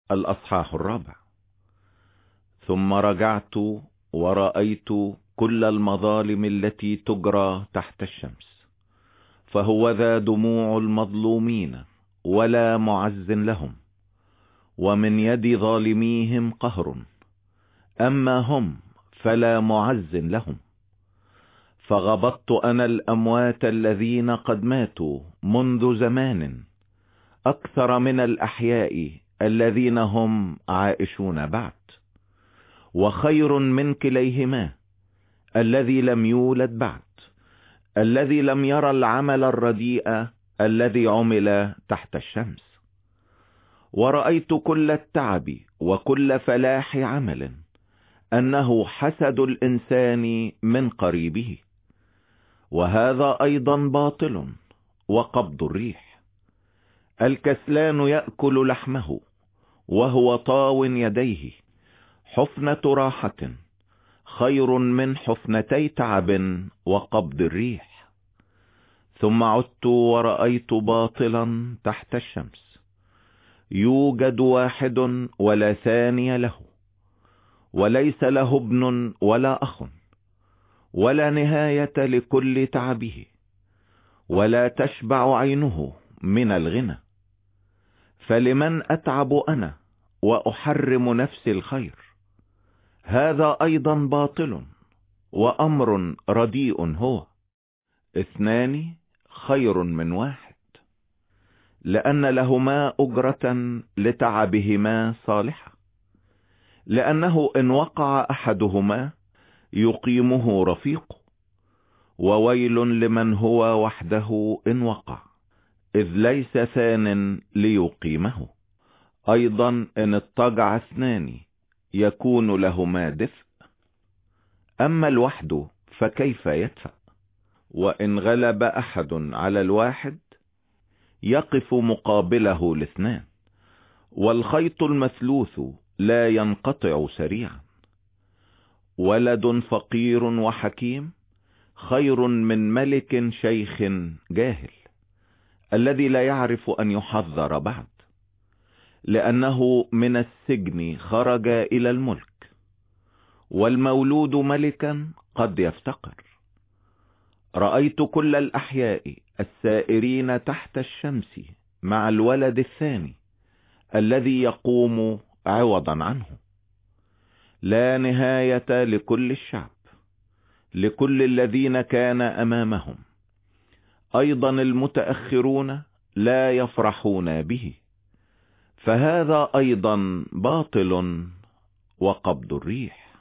الأصحاح 4. ثم رجعت ورأيت كل المظالم التي تجرى تحت الشمس، فهو ذا دموع المظلومين ولا معز لهم، ومن يد ظالميهم قهر، أما هم فلا معز لهم. فغبطت أنا الأموات الذين قد ماتوا منذ زمان أكثر من الأحياء الذين هم عائشون بعد، وخير من كليهما الذي لم يولد بعد، الذي لم يرى العمل الرديء الذي عمل تحت الشمس. ورأيت كل التعب وكل فلاح عمل أنه حسد الإنسان من قريبه، وهذا أيضا باطل وقبض الريح. الكسلان يأكل لحمه وهو طاو يديه، حفنة راحة خير من حفنتي تعب وقبض الريح. ثم عدت ورأيت باطلا تحت الشمس، يوجد واحد ولا ثاني له، وليس له ابن ولا أخ، ولا نهاية لكل تعبه، ولا تشبع عينه من الغنى. فلمن أتعب أنا وأحرم نفسي الخير؟ هذا أيضا باطل وأمر رديء هو. 2 خير من 1، لأن لهما أجرة لتعبهما صالحة، لأنه إن وقع أحدهما يقيمه رفيقه، وويل لمن هو وحده إن وقع، إذ ليس ثان ليقيمه. أيضا إن اضطجع 2 يكون لهما دفء، أما الوحد فكيف يدفع؟ وإن غلب أحد على الواحد يقف مقابله 2، والخيط المثلوث لا ينقطع سريعا. ولد فقير وحكيم خير من ملك شيخ جاهل، الذي لا يعرف أن يحذر بعد، لأنه من السجن خرج إلى الملك. والمولود ملكا قد يفتقر. رأيت كل الأحياء السائرين تحت الشمس مع الولد الثاني الذي يقوم عوضا عنه. لا نهاية لكل الشعب، لكل الذين كان أمامهم. أيضا المتأخرون لا يفرحون به، فهذا أيضا باطل وقبض الريح.